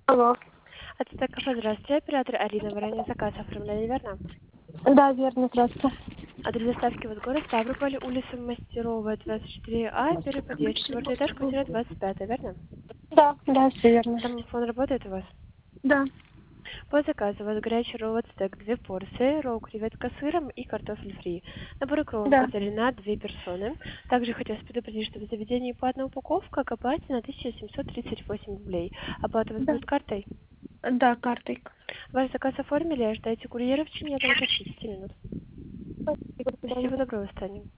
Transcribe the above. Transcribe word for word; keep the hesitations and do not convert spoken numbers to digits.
Алло. Ацтек кафе, здравствуйте. Оператор Алина, вы ранее заказ оформляли, верно? Да, верно, здравствуйте. Адрес доставки вот город Ставрополь, улица Мастерова, двадцать четыре А, первый подъезд, четвертый этаж, квартира двадцать пять, верно? Да, да, все верно. Домофон работает у вас? Да, По заказу у вас горячий ролл ацтек, две порции, ролл креветка с сыром и картофель фри. Набор икру да, на две персоны. Также хотелось предупредить, что в заведении по одной упаковка оплате на тысяча семьсот тридцать восемь рублей. Оплата у вас да. будет картой? Да, картой. Ваш заказ оформили, ожидайте курьера в течение от шестидесяти минут. Спасибо, до свидания. Всего доброго, Таня.